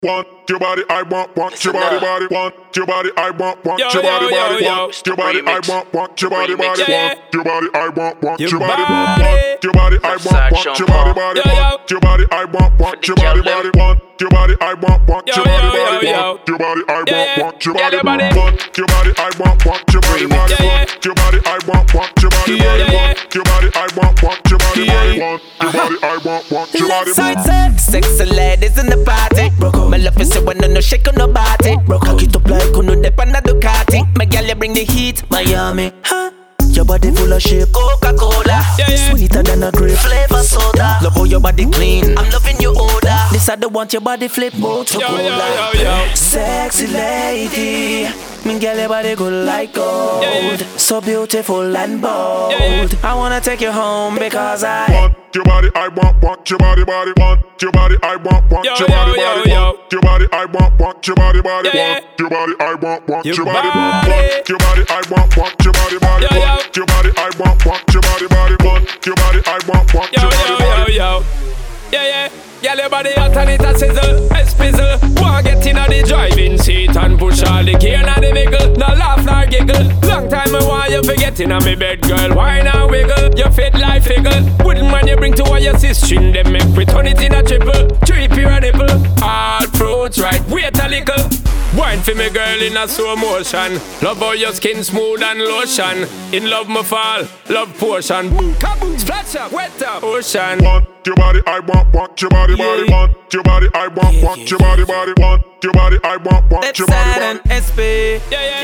Want your body, I want your body, body. Want your body, I want your body, body. Want your body, I want your body, body. Want your body, I want your body, body. Want your body, I want your body, body. Want your body, I want your body, body. Want your body, I want your body, body. Want your body, I want your body, body. Want your body, I want your body, body. Want your body, I want your body, body. Want your body, I want your body, body. Want your body, I want your body, body. Sexy ladies in the party. My love is so when no shake on nobody. Cock it up like uno dep on a Ducati. My girl you bring the heat, Miami. Huh? Your body full of shape, Coca-Cola. Sweeter than a grape, flavor soda. Love how your body clean, I'm loving your odor. This I don't want your body flip, Motorola. Sexy lady, me girl your body good like gold. So beautiful and bold. I wanna take you home because I want your body, I want your body, body. Want your body, I want your body, body. Want your body, I want your body, body. Want your body, I want your body, body. Want your body, I want your body, body. Want your body, I want your body, body. Want your body, I want your body, body. Yeah. Girl, your body hot and it a sizzle, espizzle. Wanna get in the driving seat and push all the gear in the vehicle. No laugh nor giggle. Long time I want you forget in me bed, girl. Why not wiggle? You fit like figgle. Wooden man you bring to all your sister, them make we turn it in a triple. Trippy a nipple. All fruits right, wait a little. Wine for me girl in a slow motion. Love how your skin smooth and lotion. In love me fall, love potion. Boom, kaboom, splash up, wet up, ocean. Want your body, I want your body, body. Want your body, I want your body, body. Want your body, I want your body, body. SP.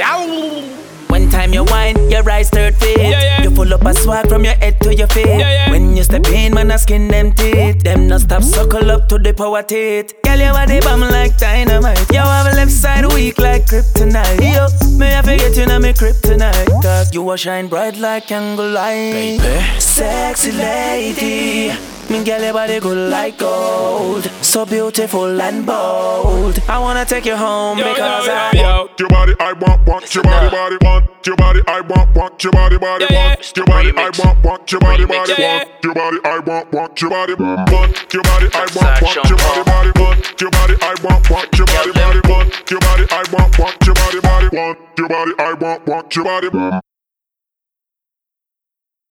One time you whine, your eyes third feet. You full up a swag from your head to your feet. When you step in, man, I skin them teeth. Them not stop suckle up to the power teeth. Girl, you body bomb like dynamite. You have a left side weak like kryptonite. Yo, may I forget you now, me kryptonite. Cause you will shine bright like candle light. Sexy lady, me girl, your body good like gold. So beautiful and bold. I wanna take you home because I want your body, I want your body, body. Want your body, I want your body, body. Want your body, I want your body, body. Want your body, I want your body, body. Want your body, I want your body, body. Want your body, I want your body, body. Want your body, I want your body, body. Want your body, I want your body, body.